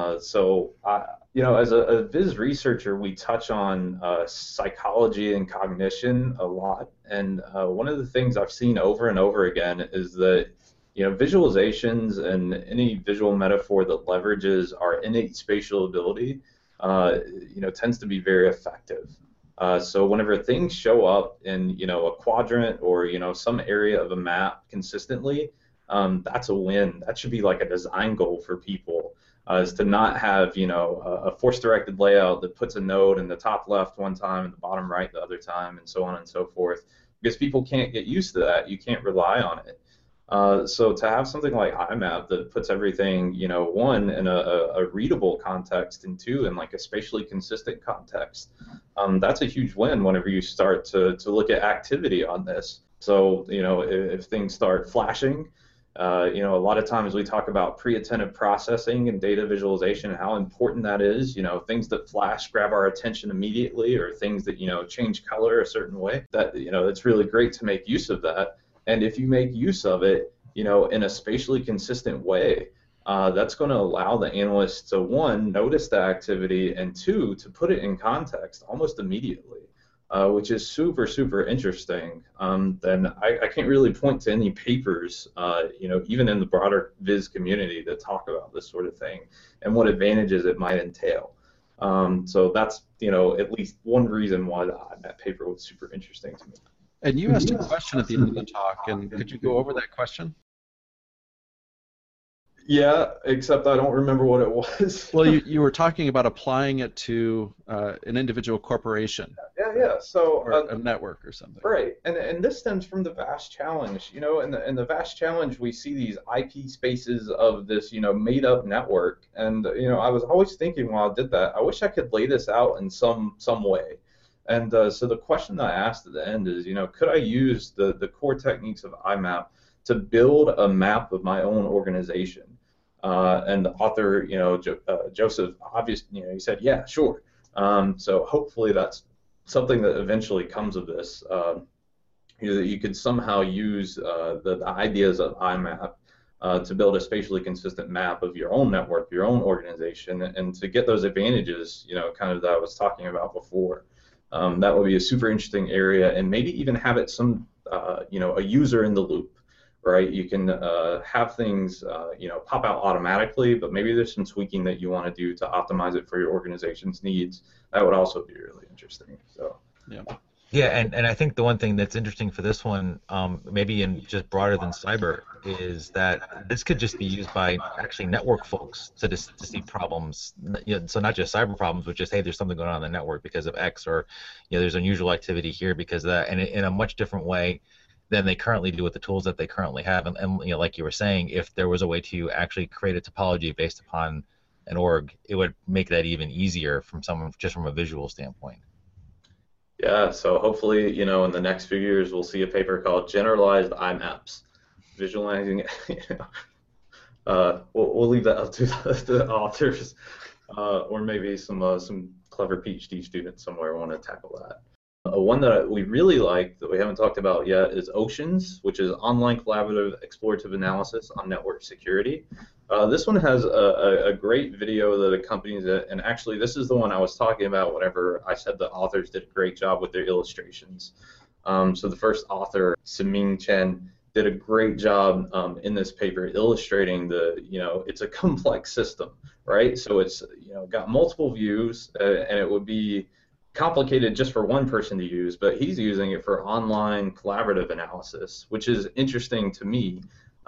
As a Viz researcher, we touch on psychology and cognition a lot, and one of the things I've seen over and over again is that visualizations and any visual metaphor that leverages our innate spatial ability, tends to be very effective. So whenever things show up in a quadrant or some area of a map consistently, that's a win. That should be like a design goal for people. Is to not have a force-directed layout that puts a node in the top left one time and the bottom right the other time, and so on and so forth, because people can't get used to that. You can't rely on it. So to have something like IMAP that puts everything, one, in a readable context, and two, in like a spatially consistent context, that's a huge win whenever you start to look at activity on this. So if things start flashing, a lot of times we talk about pre-attentive processing and data visualization and how important that is. Things that flash grab our attention immediately, or things that change color a certain way. That it's really great to make use of that. And if you make use of it, in a spatially consistent way, that's going to allow the analyst to, one, notice the activity, and two, to put it in context almost immediately. Which is super, super interesting. Then I can't really point to any papers, even in the broader Viz community that talk about this sort of thing and what advantages it might entail. So that's, at least one reason why that paper was super interesting to me. And you asked a question at the end of the talk, and could you go over that question? Yeah, except I don't remember what it was. Well, you were talking about applying it to an individual corporation. Yeah. So or a network or something. Right, and this stems from the VAST challenge. In the VAST challenge, we see these IP spaces of this, made up network, and I was always thinking while I did that, I wish I could lay this out in some way. And so the question that I asked at the end is, could I use the core techniques of IMAP to build a map of my own organization? And the author, Joseph, obviously, he said, yeah, sure. So hopefully that's something that eventually comes of this. You could somehow use the ideas of IMAP to build a spatially consistent map of your own network, your own organization, and to get those advantages, kind of that I was talking about before. That would be a super interesting area, and maybe even have it a user in the loop, right? You can have things, pop out automatically, but maybe there's some tweaking that you want to do to optimize it for your organization's needs. That would also be really interesting. So. Yeah. Yeah, and I think the one thing that's interesting for this one, maybe in just broader than cyber, is that this could just be used by actually network folks to see problems. So not just cyber problems, but just, hey, there's something going on in the network because of X, or there's unusual activity here because of that, and in a much different way than they currently do with the tools that they currently have. And like you were saying, if there was a way to actually create a topology based upon an org, it would make that even easier from someone just from a visual standpoint. Yeah, so hopefully, in the next few years, we'll see a paper called Generalized IMAPs, visualizing. We'll leave that up to the authors, or maybe some clever PhD students somewhere want to tackle that. One that we really like that we haven't talked about yet is Oceans, which is online collaborative explorative analysis on network security. This one has a great video that accompanies it, and actually this is the one I was talking about whenever I said the authors did a great job with their illustrations. So the first author, Siming Chen, did a great job in this paper illustrating it's a complex system, right? So it's got multiple views, and it would be complicated just for one person to use, but he's using it for online collaborative analysis, which is interesting to me.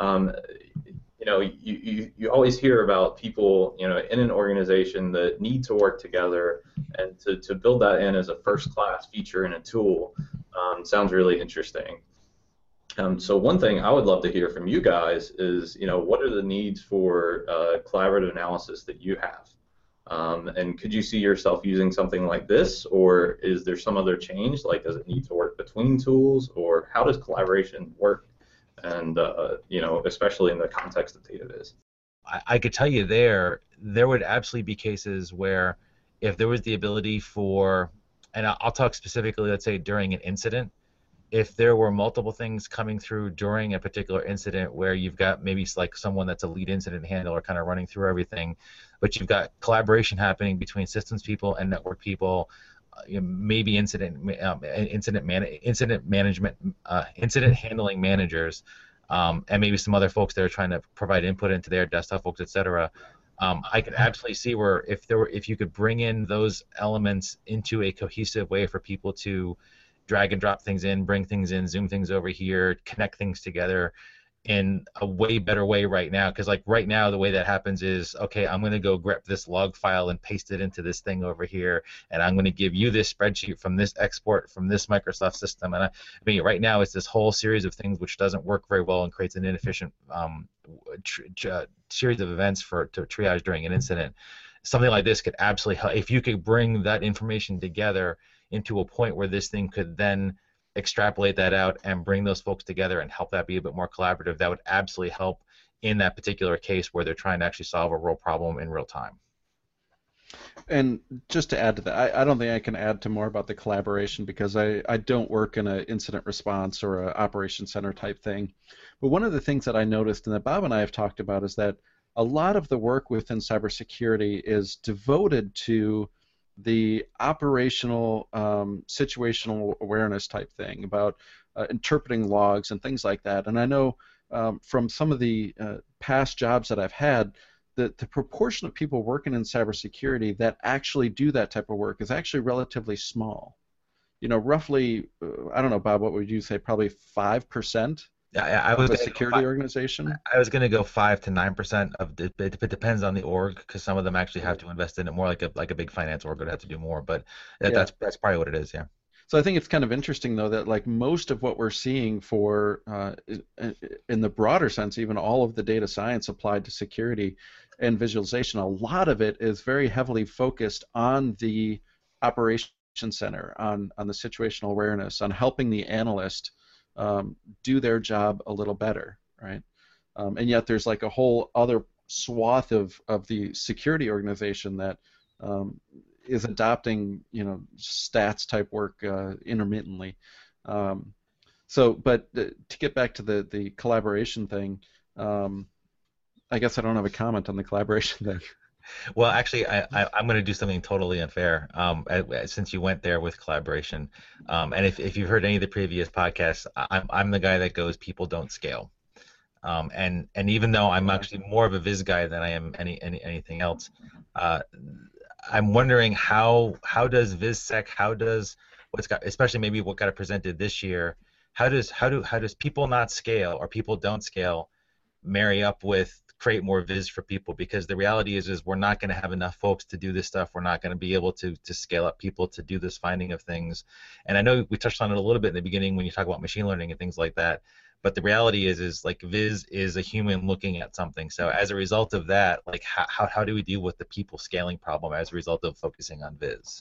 You always hear about people, in an organization that need to work together, and to build that in as a first-class feature in a tool sounds really interesting. So one thing I would love to hear from you guys is, what are the needs for collaborative analysis that you have? And could you see yourself using something like this, or is there some other change? Like, does it need to work between tools, or how does collaboration work? And especially in the context of data viz. I could tell you there would absolutely be cases where if there was the ability for, and I'll talk specifically, let's say during an incident, if there were multiple things coming through during a particular incident where you've got maybe like someone that's a lead incident handler kind of running through everything, but you've got collaboration happening between systems people and network people, maybe incident handling managers, and maybe some other folks that are trying to provide input into their desktop folks, etc. I could absolutely see where if you could bring in those elements into a cohesive way for people to drag and drop things in, bring things in, zoom things over here, connect things together in a way better way right now. Because like right now, the way that happens is, okay, I'm going to go grab this log file and paste it into this thing over here, and I'm going to give you this spreadsheet from this export from this Microsoft system. And I mean, right now it's this whole series of things which doesn't work very well and creates an inefficient series of events to triage during an incident. Something like this could absolutely help if you could bring that information together into a point where this thing could then extrapolate that out and bring those folks together and help that be a bit more collaborative. That would absolutely help in that particular case where they're trying to actually solve a real problem in real time. And just to add to that, I don't think I can add to more about the collaboration because I don't work in an incident response or an operations center type thing. But one of the things that I noticed and that Bob and I have talked about is that a lot of the work within cybersecurity is devoted to the operational situational awareness type thing about interpreting logs and things like that. And I know from some of the past jobs that I've had, the proportion of people working in cybersecurity that actually do that type of work is actually relatively small. Roughly, I don't know, Bob, what would you say, probably 5%? I was a security organization. I was going to go 5 to 9% of it. It depends on the org because some of them actually have to invest in it more, like a big finance org would have to do more. But that's probably what it is, yeah. So I think it's kind of interesting though that like most of what we're seeing for in the broader sense, even all of the data science applied to security and visualization, a lot of it is very heavily focused on the operations center, on the situational awareness, on helping the analyst do their job a little better, right? And yet there's like a whole other swath of the security organization that is adopting, stats type work intermittently. But to get back to the collaboration thing, I guess I don't have a comment on the collaboration thing. Well, actually, I'm going to do something totally unfair since you went there with collaboration. And if you've heard any of the previous podcasts, I'm the guy that goes, people don't scale. And even though I'm actually more of a Viz guy than I am anything else, I'm wondering how does VizSec, how does especially maybe what got presented this year, how does people not scale or people don't scale marry up with create more Viz for people? Because the reality is we're not going to have enough folks to do this stuff. We're not going to be able to scale up people to do this finding of things. And I know we touched on it a little bit in the beginning when you talk about machine learning and things like that. But the reality is like Viz is a human looking at something. So as a result of that, like how do we deal with the people scaling problem as a result of focusing on Viz?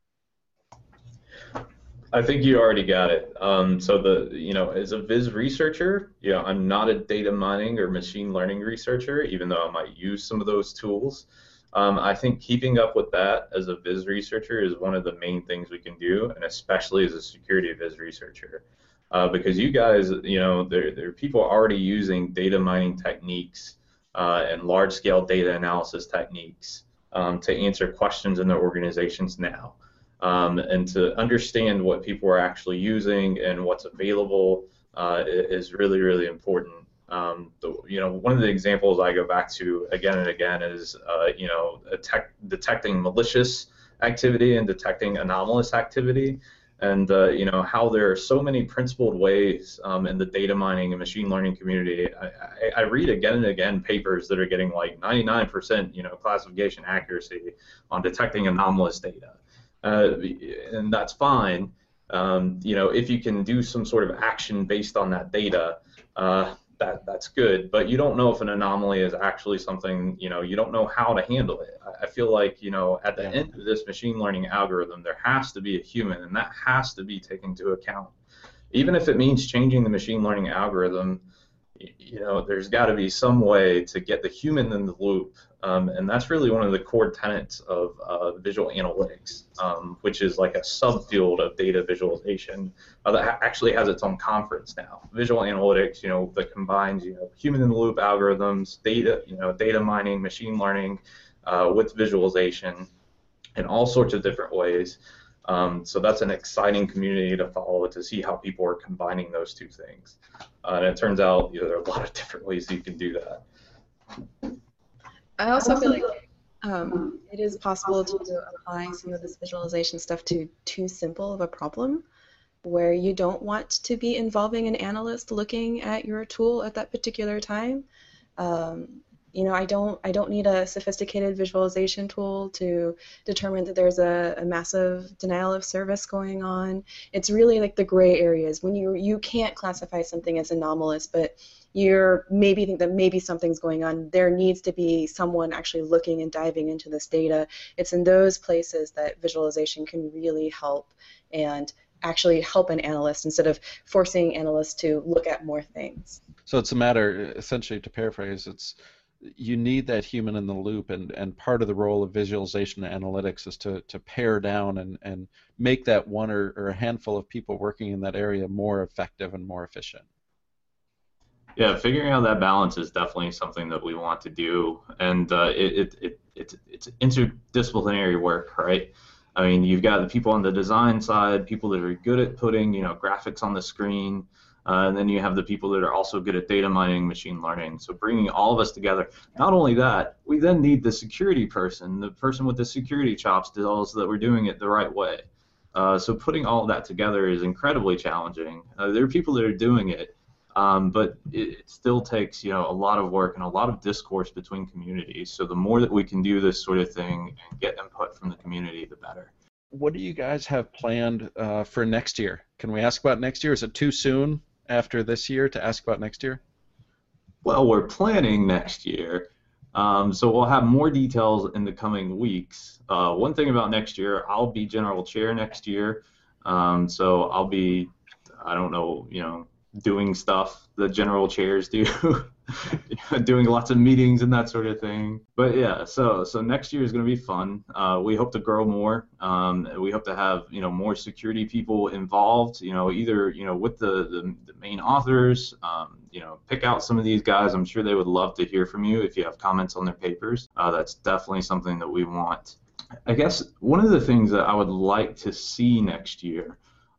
I think you already got it. As a Viz researcher, I'm not a data mining or machine learning researcher, even though I might use some of those tools. I think keeping up with that as a Viz researcher is one of the main things we can do, and especially as a security Viz researcher. Because you guys, there are people already using data mining techniques and large-scale data analysis techniques to answer questions in their organizations now. And to understand what people are actually using and what's available is really, really important. One of the examples I go back to again and again is, detecting malicious activity and detecting anomalous activity, and how there are so many principled ways in the data mining and machine learning community. I read again and again papers that are getting like 99% classification accuracy on detecting anomalous data, and that's fine. If you can do some sort of action based on that data, that's good. But you don't know if an anomaly is actually something, you don't know how to handle it. I feel like, at the end of this machine learning algorithm, there has to be a human, and that has to be taken into account. Even if it means changing the machine learning algorithm, there's got to be some way to get the human in the loop, and that's really one of the core tenets of visual analytics, which is like a subfield of data visualization that actually has its own conference now. Visual analytics, that combines human in the loop algorithms, data mining, machine learning, with visualization in all sorts of different ways. So that's an exciting community to follow, to see how people are combining those two things. And it turns out there are a lot of different ways you can do that. I also feel like it is possible to apply some of this visualization stuff to too simple of a problem, where you don't want to be involving an analyst looking at your tool at that particular time. I don't need a sophisticated visualization tool to determine that there's a massive denial of service going on. It's really like the gray areas when you can't classify something as anomalous, but you're maybe think that maybe something's going on. There needs to be someone actually looking and diving into this data. It's in those places that visualization can really help and actually help an analyst instead of forcing analysts to look at more things. So it's a matter, essentially, to paraphrase, you need that human in the loop, and part of the role of visualization and analytics is to pare down and make that one or a handful of people working in that area more effective and more efficient. Yeah, figuring out that balance is definitely something that we want to do, and it's interdisciplinary work, right? I mean, you've got the people on the design side, people that are good at putting graphics on the screen, and then you have the people that are also good at data mining, machine learning. So bringing all of us together. Not only that, we then need the security person, the person with the security chops, to tell us that we're doing it the right way. So putting all of that together is incredibly challenging. There are people that are doing it, but it still takes a lot of work and a lot of discourse between communities. So the more that we can do this sort of thing and get input from the community, the better. What do you guys have planned for next year? Can we ask about next year? Is it too soon after this year to ask about next year? Well, we're planning next year, so we'll have more details in the coming weeks. One thing about next year, I'll be general chair next year, so I'll be, I don't know, doing stuff that general chairs do, doing lots of meetings and that sort of thing. But yeah, so next year is going to be fun. We hope to grow more. We hope to have more security people involved. Either with the main authors. Pick out some of these guys. I'm sure they would love to hear from you if you have comments on their papers. That's definitely something that we want. I guess one of the things that I would like to see next year.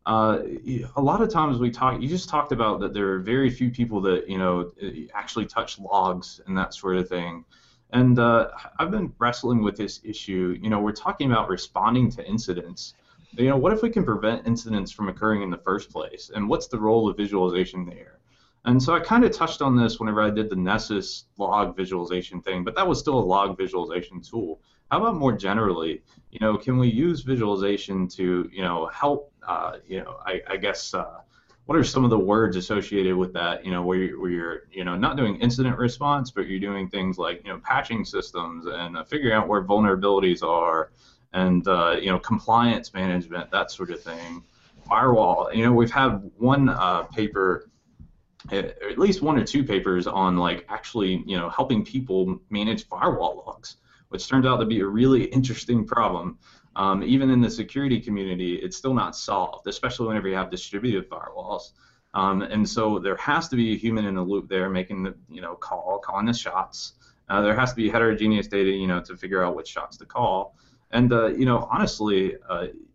A lot of times you just talked about that there are very few people that actually touch logs and that sort of thing, and I've been wrestling with this issue. We're talking about responding to incidents. What if we can prevent incidents from occurring in the first place, and what's the role of visualization there? And so I kind of touched on this whenever I did the Nessus log visualization thing, but that was still a log visualization tool. How about more generally, can we use visualization to, help, I guess, what are some of the words associated with that, where you're, not doing incident response, but you're doing things like, patching systems and figuring out where vulnerabilities are and, compliance management, that sort of thing. Firewall, we've had one paper, at least one or two papers on actually, helping people manage firewall logs, which turns out to be a really interesting problem. Even in the security community, it's still not solved, especially whenever you have distributed firewalls. And so there has to be a human in the loop there making the calling the shots. There has to be heterogeneous data to figure out which shots to call. And honestly,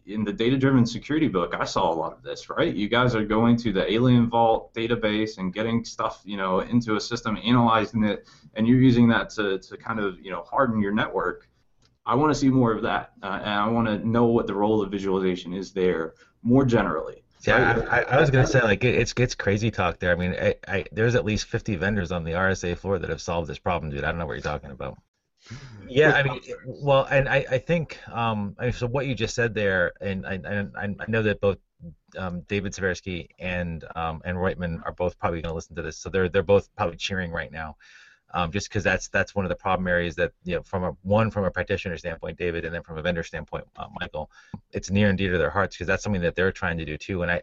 in the data-driven security book, I saw a lot of this, right? You guys are going to the Alien Vault database and getting stuff, into a system, analyzing it, and you're using that to kind of, harden your network. I want to see more of that, and I want to know what the role of visualization is there more generally. Yeah, Right? I was gonna say like it's crazy talk there. I mean, there's at least 50 vendors on the RSA floor that have solved this problem, dude. I don't know what you're talking about. Yeah, I mean, well, and I think so what you just said there, and I know that both David Seversky and Reitman are both probably going to listen to this, so they're both probably cheering right now, just because that's one of the problem areas that from a practitioner standpoint, David, and then from a vendor standpoint, Michael, it's near and dear to their hearts because that's something that they're trying to do too, and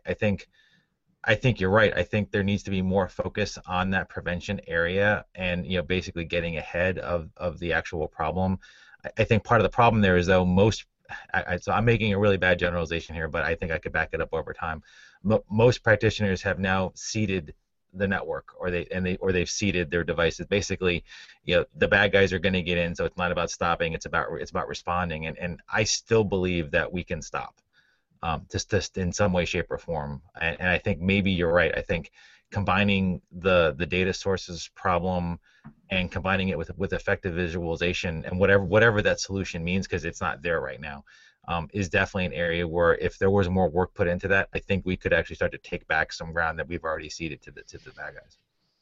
I think you're right. I think there needs to be more focus on that prevention area and basically getting ahead of the actual problem. I think part of the problem there is though so I'm making a really bad generalization here, but I think I could back it up over time. Most practitioners have now seeded the network or they've seeded their devices. Basically, the bad guys are going to get in, so it's not about stopping, it's about responding, and I still believe that we can stop. Just in some way, shape, or form. And I think maybe you're right. I think combining the data sources problem and combining it with effective visualization and whatever that solution means, because it's not there right now, is definitely an area where if there was more work put into that, I think we could actually start to take back some ground that we've already ceded to the bad guys.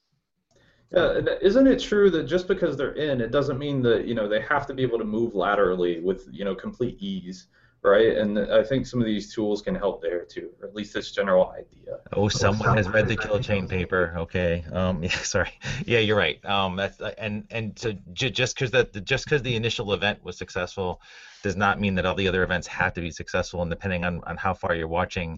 Yeah, isn't it true that just because they're in, it doesn't mean that they have to be able to move laterally with complete ease? Right, and I think some of these tools can help there too, or at least this general idea. Oh, someone has read the kill chain paper. Okay. Yeah, sorry. Yeah, you're right. That's and so just because the initial event was successful does not mean that all the other events have to be successful. And depending on how far you're watching,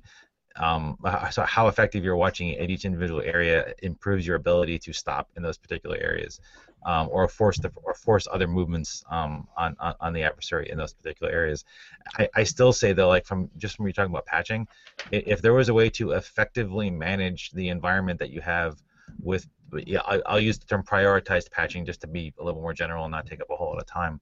so how effective you're watching at each individual area improves your ability to stop in those particular areas, or force other movements on the adversary in those particular areas. I still say though, like from when you're talking about patching, if there was a way to effectively manage the environment that you have with, I'll use the term prioritized patching just to be a little more general and not take up a whole lot of time.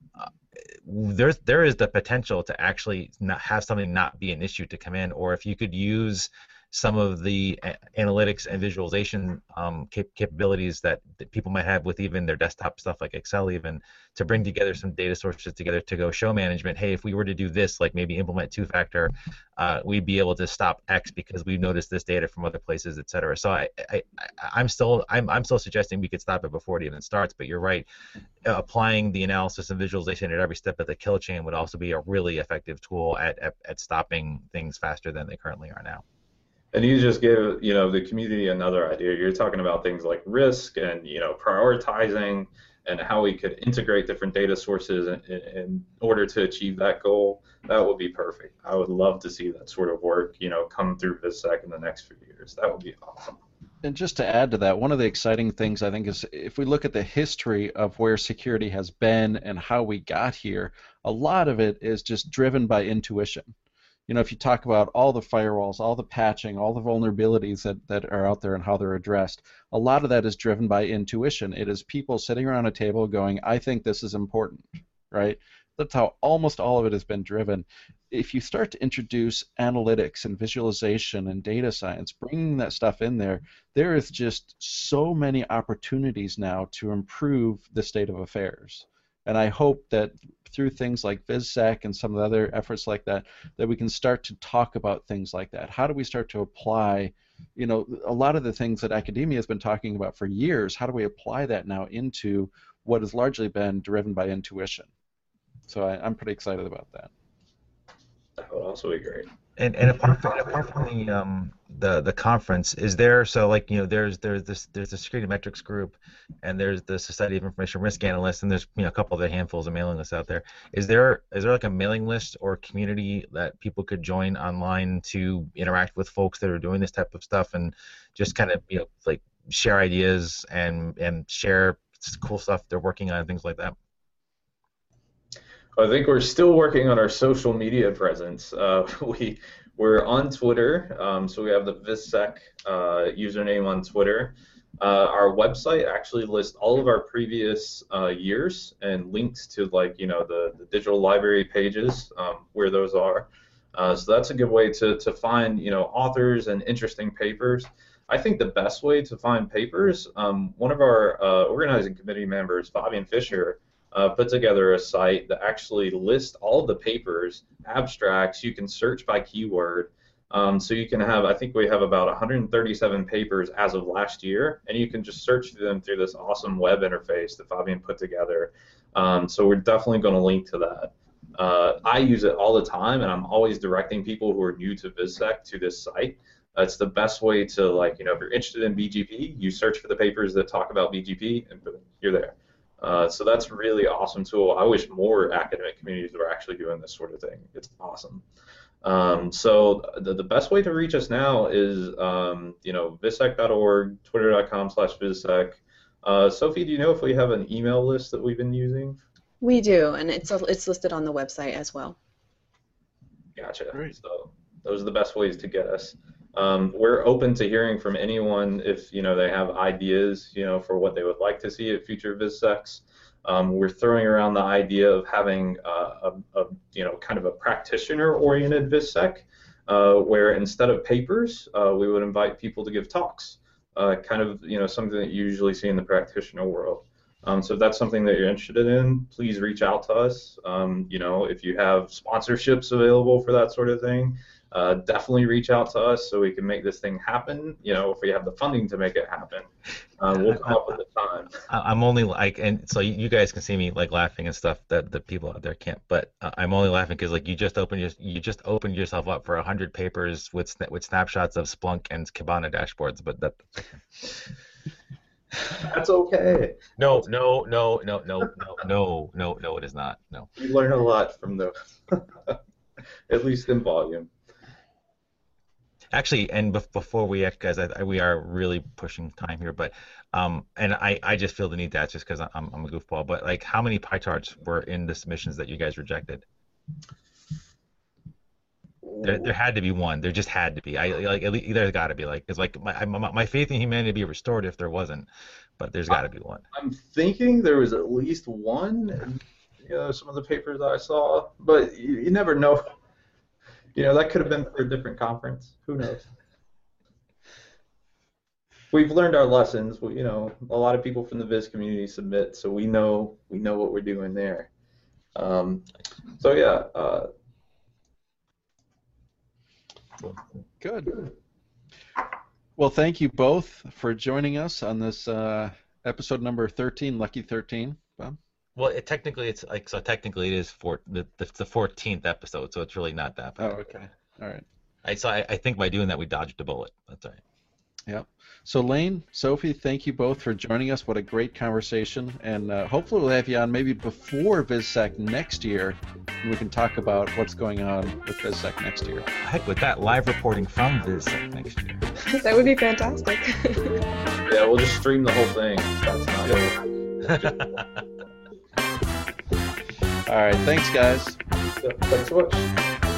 There is the potential to actually not have something not be an issue to come in, or if you could use some of the analytics and visualization capabilities that people might have with even their desktop stuff like Excel even, to bring together some data sources together to go show management, hey, if we were to do this, like maybe implement two-factor, we'd be able to stop X because we've noticed this data from other places, et cetera. So I'm still suggesting we could stop it before it even starts, but you're right. Applying the analysis and visualization at every step of the kill chain would also be a really effective tool at stopping things faster than they currently are now. And you just gave the community another idea. You're talking about things like risk and prioritizing and how we could integrate different data sources in order to achieve that goal. That would be perfect. I would love to see that sort of work come through VizSec in the next few years. That would be awesome. And just to add to that, one of the exciting things I think is if we look at the history of where security has been and how we got here, a lot of it is just driven by intuition. If you talk about all the firewalls, all the patching, all the vulnerabilities that are out there and how they're addressed, a lot of that is driven by intuition. It is people sitting around a table going, I think this is important, right? That's how almost all of it has been driven. If you start to introduce analytics and visualization and data science, bringing that stuff in there, there is just so many opportunities now to improve the state of affairs. And I hope that through things like VizSec and some of the other efforts like that, that we can start to talk about things like that. How do we start to apply, a lot of the things that academia has been talking about for years, how do we apply that now into what has largely been driven by intuition? So I'm pretty excited about that. That would also be great. And apart from the conference, is there there's the security metrics group, and there's the Society of Information Risk Analysts, and there's a couple of the handfuls of mailing lists out there. Is there like a mailing list or community that people could join online to interact with folks that are doing this type of stuff and just kind of like share ideas and share cool stuff they're working on and things like that? I think we're still working on our social media presence. We're on Twitter, so we have the VizSec username on Twitter. Our website actually lists all of our previous years and links to the digital library pages where those are. So that's a good way to find, authors and interesting papers. I think the best way to find papers, one of our organizing committee members, Fabian Fisher, put together a site that actually lists all the papers, abstracts. You can search by keyword. So you can have, I think we have about 137 papers as of last year, and you can just search through them through this awesome web interface that Fabian put together. So we're definitely going to link to that. I use it all the time, and I'm always directing people who are new to VizSec to this site. It's the best way to, like, if you're interested in BGP, you search for the papers that talk about BGP, and boom, you're there. So that's a really awesome tool. I wish more academic communities were actually doing this sort of thing. It's awesome. So the best way to reach us now is, vizsec.org, twitter.com/vizsec. Sophie, do you know if we have an email list that we've been using? We do, and it's listed on the website as well. Gotcha. Great. So those are the best ways to get us. We're open to hearing from anyone if they have ideas for what they would like to see at future VizSecs. We're throwing around the idea of having kind of a practitioner-oriented VizSec, where instead of papers, we would invite people to give talks, kind of something that you usually see in the practitioner world. So if that's something that you're interested in, please reach out to us. If you have sponsorships available for that sort of thing, definitely reach out to us so we can make this thing happen. If we have the funding to make it happen, we'll come up with the time. I'm only like, and so you guys can see me like laughing and stuff that the people out there can't. But I'm only laughing because like you just opened yourself up for 100 papers with snapshots of Splunk and Kibana dashboards. But that's okay. No, it is not. No. We learn a lot from those, at least in volume. Actually, and before we guys, we are really pushing time here, but and I just feel the need to ask just because I'm a goofball, but like how many PyTorch were in the submissions that you guys rejected? There had to be one. There just had to be. There's got to be it's like my faith in humanity be restored if there wasn't, but there's got to be one. I'm thinking there was at least one in some of the papers that I saw, but you never know. That could have been for a different conference. Who knows? We've learned our lessons. A lot of people from the Viz community submit, so we know what we're doing there. So yeah. Good. Well, thank you both for joining us on this episode number 13, Lucky 13. Bob? Well, technically it is the 14th episode, so it's really not that bad. Oh, okay. All right. I think by doing that we dodged a bullet. That's all right. Yep. So Lane, Sophie, thank you both for joining us. What a great conversation, and hopefully we'll have you on maybe before VizSec next year, and we can talk about what's going on with VizSec next year. Heck with that, live reporting from VizSec next year. That would be fantastic. Yeah, we'll just stream the whole thing. That's not All right, thanks, guys. Thanks so much.